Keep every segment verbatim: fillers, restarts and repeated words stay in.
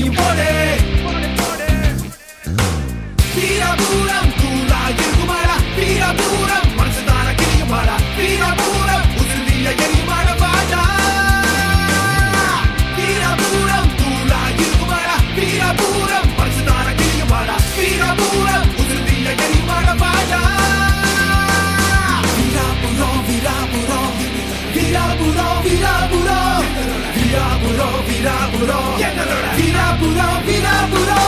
நீயும் போடே வீரபூரம் கூலா இருக்குமாடா வீரபூரம் மனசுதான கிரியுமாடா வீரபூரம் உதிர்விய எரியுமாட பாடா வீரபூரம் கூலா இருக்குமாடா வீரபூரம் மனசுதான கிரியுமாடா வீரபூரம் உதிர்விய எரியுமாட பாடா வீரபூரம் வீரபூரம் வீரபூரம் வீரபூரம் வீரபூரம் வீரபூரம் வீரபூரம் வீரபூரம்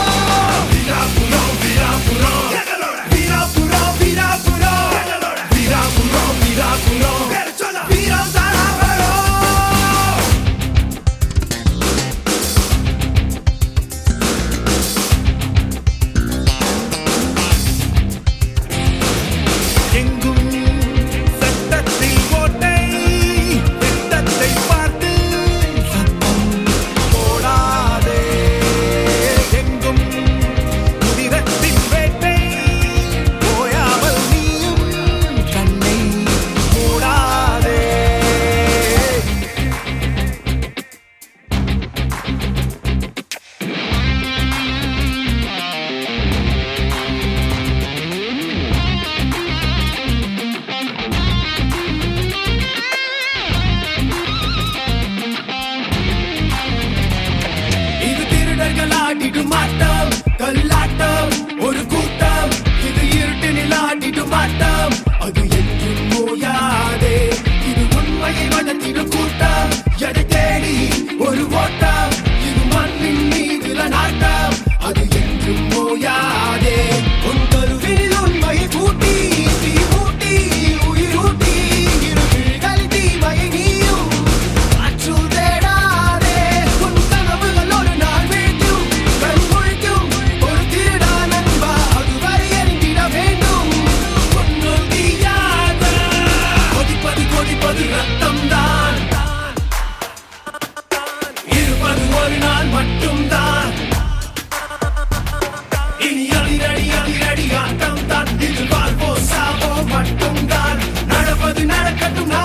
மாட்டம் கல்லாட்டம் ஒரு கூட்டம் இது இருட்டினில் ஆடிடும் மாட்டம் அது என்றும் ஓயாதே இது உண்மையை வளர்த்திடும் கூட்டம் எடை தேடி ஒரு ஓட்டம் இது மண்ணின் மீதுல நாட்டம் அது என்றும் ஓயாதே உன் கருவினில் உண்மையை கூட்டி தீ ஊட்டி உயிர் ஊட்டி இரு விழிகள் தீமையை நீயும் அச்சுள் தேடாதே உன் கனவுகள் ஒரு நாள் வீழ்த்தும் ரத்தம்தான் இருப்பது ஒரு நாள் மட்டும்தான் இனி அடிரடி அடிரடி ஆட்டம் தான் இது வாழ்வோ சாவோ மட்டும்தான் நடப்பது நடக்கட்டும்.